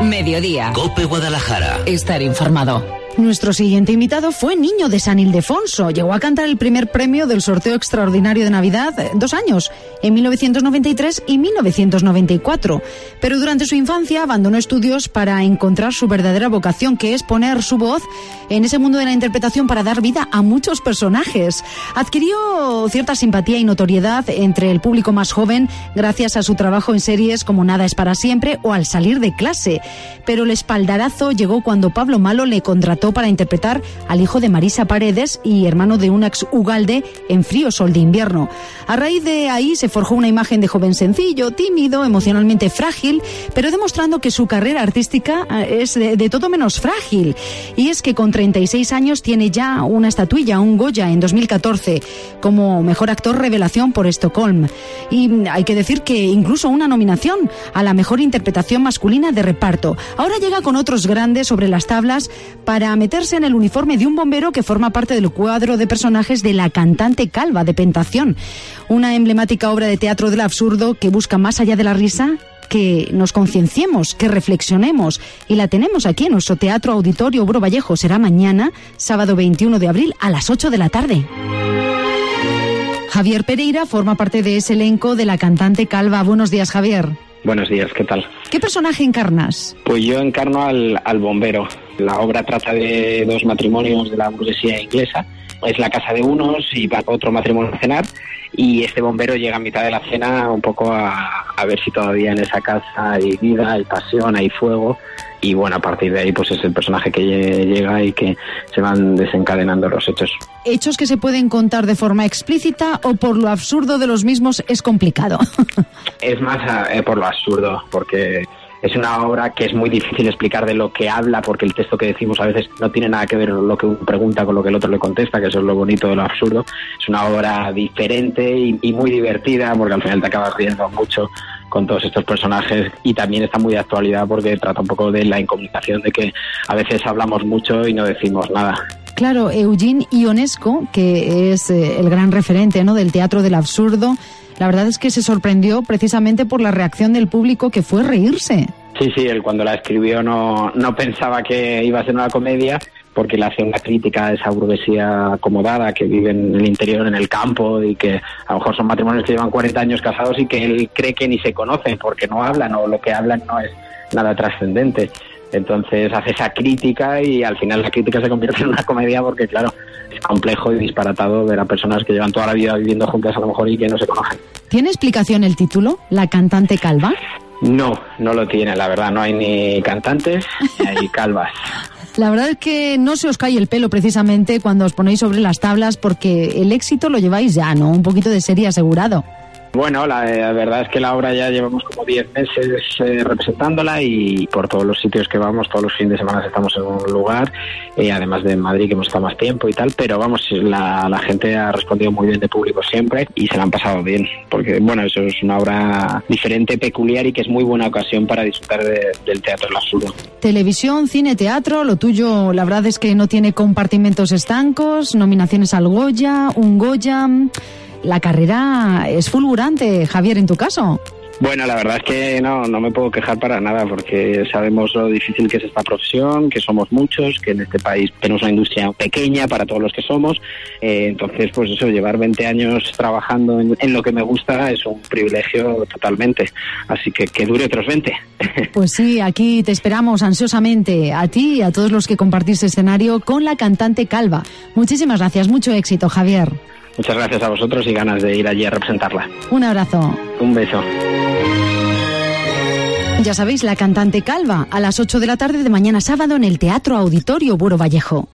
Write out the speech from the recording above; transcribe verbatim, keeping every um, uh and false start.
Mediodía. COPE Guadalajara. Estar informado. Nuestro siguiente invitado fue Niño de San Ildefonso. Llegó a cantar el primer premio del sorteo extraordinario de Navidad dos años, en mil novecientos noventa y tres y mil novecientos noventa y cuatro. Pero durante su infancia abandonó estudios para encontrar su verdadera vocación, que es poner su voz en ese mundo de la interpretación para dar vida a muchos personajes. Adquirió cierta simpatía y notoriedad entre el público más joven gracias a su trabajo en series como Nada es para siempre o Al salir de clase. Pero el espaldarazo llegó cuando Pablo Malo le contrató para interpretar al hijo de Marisa Paredes y hermano de un ex Ugalde en Frío Sol de Invierno. A raíz de ahí se forjó una imagen de joven sencillo, tímido, emocionalmente frágil, pero demostrando que su carrera artística es de, de todo menos frágil. Y es que con treinta y seis años tiene ya una estatuilla, un Goya, en dos mil catorce, como mejor actor revelación por Estocolmo. Y hay que decir que incluso una nominación a la mejor interpretación masculina de reparto. Ahora llega con otros grandes sobre las tablas para a meterse en el uniforme de un bombero que forma parte del cuadro de personajes de La cantante calva de Pentación, una emblemática obra de teatro del absurdo que busca, más allá de la risa, que nos concienciemos, que reflexionemos, y la tenemos aquí en nuestro Teatro Auditorio Buro Vallejo. Será mañana, sábado veintiuno de abril, a las ocho de la tarde. Javier Pereira forma parte de ese elenco de La cantante calva. Buenos días, Javier. Buenos días, ¿qué tal? ¿Qué personaje encarnas? Pues yo encarno al, al bombero. La obra trata de dos matrimonios de la burguesía inglesa. Es la casa de unos y va otro matrimonio a cenar, y este bombero llega a mitad de la cena un poco a, a ver si todavía en esa casa hay vida, hay pasión, hay fuego, y bueno, a partir de ahí pues es el personaje que llega y que se van desencadenando los hechos. ¿Hechos que se pueden contar de forma explícita o por lo absurdo de los mismos es complicado? Es más eh, por lo absurdo, porque es una obra que es muy difícil explicar de lo que habla, porque el texto que decimos a veces no tiene nada que ver lo que uno pregunta con lo que el otro le contesta, que eso es lo bonito de lo absurdo. Es una obra diferente y, y muy divertida, porque al final te acabas riendo mucho con todos estos personajes, y también está muy de actualidad porque trata un poco de la incomunicación, de que a veces hablamos mucho y no decimos nada. Claro, Eugene Ionesco, que es eh, el gran referente, ¿no?, del teatro del absurdo, la verdad es que se sorprendió precisamente por la reacción del público, que fue reírse. Sí, sí, él cuando la escribió no, no pensaba que iba a ser una comedia, porque le hace una crítica a esa burguesía acomodada que vive en el interior, en el campo, y que a lo mejor son matrimonios que llevan cuarenta años casados y que él cree que ni se conocen porque no hablan, o lo que hablan no es nada trascendente. Entonces hace esa crítica y al final la crítica se convierte en una comedia, porque claro, es complejo y disparatado ver a personas que llevan toda la vida viviendo juntas a lo mejor y que no se conocen. ¿Tiene explicación el título, La cantante calva? No, no lo tiene, la verdad. No hay ni cantantes ni hay calvas. La verdad es que no se os cae el pelo precisamente cuando os ponéis sobre las tablas, porque el éxito lo lleváis ya, ¿no? Un poquito de serie asegurado. Bueno, la, la verdad es que la obra ya llevamos como diez meses eh, representándola, y por todos los sitios que vamos, todos los fines de semana estamos en un lugar, eh, además de en Madrid, que hemos estado más tiempo y tal, pero vamos, la, la gente ha respondido muy bien de público siempre y se la han pasado bien, porque bueno, eso es una obra diferente, peculiar, y que es muy buena ocasión para disfrutar de, del teatro del absurdo. Televisión, cine, teatro, lo tuyo la verdad es que no tiene compartimentos estancos, nominaciones al Goya, un Goya. La carrera es fulgurante, Javier, en tu caso. Bueno, la verdad es que no, no me puedo quejar para nada, porque sabemos lo difícil que es esta profesión, que somos muchos, que en este país tenemos una industria pequeña para todos los que somos. Eh, entonces, pues eso, llevar veinte años trabajando en, en lo que me gusta es un privilegio totalmente. Así que que dure otros veinte. Pues sí, aquí te esperamos ansiosamente, a ti y a todos los que compartís escenario con La cantante calva. Muchísimas gracias, mucho éxito, Javier. Muchas gracias a vosotros y ganas de ir allí a representarla. Un abrazo. Un beso. Ya sabéis, La cantante calva, a las ocho de la tarde de mañana sábado en el Teatro Auditorio Buro Vallejo.